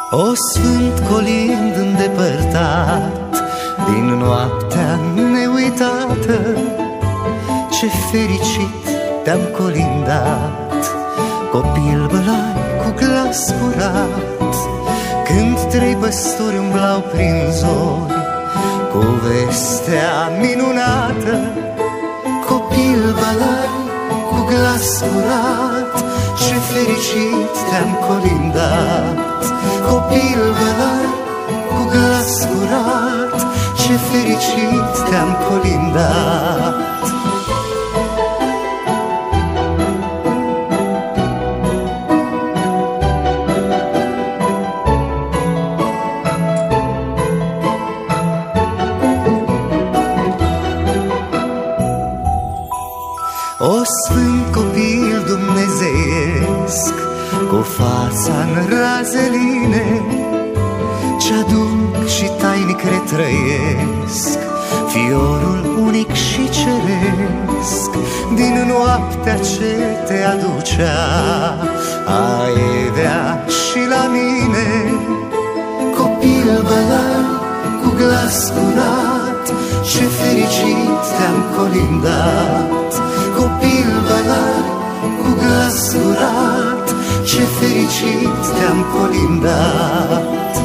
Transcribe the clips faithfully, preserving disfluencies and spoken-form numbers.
O sfânt colind îndepărtat din noaptea neuitată, ce fericit te-am colindat, copil bălai cu glas curat, când trei păstori umblau prin zori cu vestea minunată. Copil bălai cu glas curat, ce fericit te-am colindat, copil bălai cu glas curat, ce fericit te-am colindat. O sfânt copil dumnezeiesc, cu fața în razeline, ce-aduc și tainic retrăiesc, fiorul unic și ceresc, din noaptea ce te aducea a Evea și la mine. Copil bălai cu glas curat, ce fericit te-am colindat, copil bălai cu glas curat, ce fericit te-am colindat.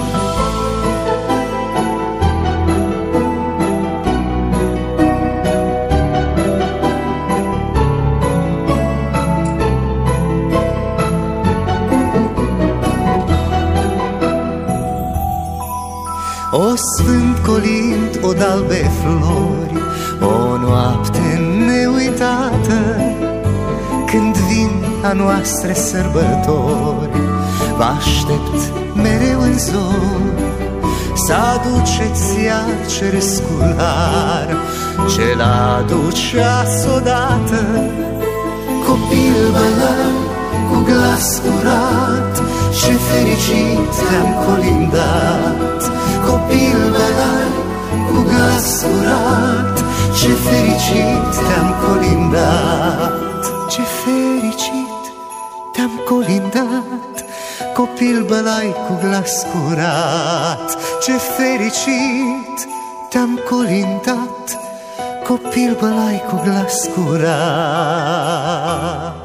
O sfânt colind, o d'albe flori, o noapte neuitată, când vin a noastre sărbători, vă aștept mereu în zori, să aduceți iar cerescular, ce l-aduceați odată. Copil bălai cu glas curat, ce fericit te-am colindat, copil bălai cu glas curat, ce fericit te-am colindat. Ce fericit te-am colindat, copil bălai cu glas curat, ce fericit te-am colindat, copil bălai cu glas curat.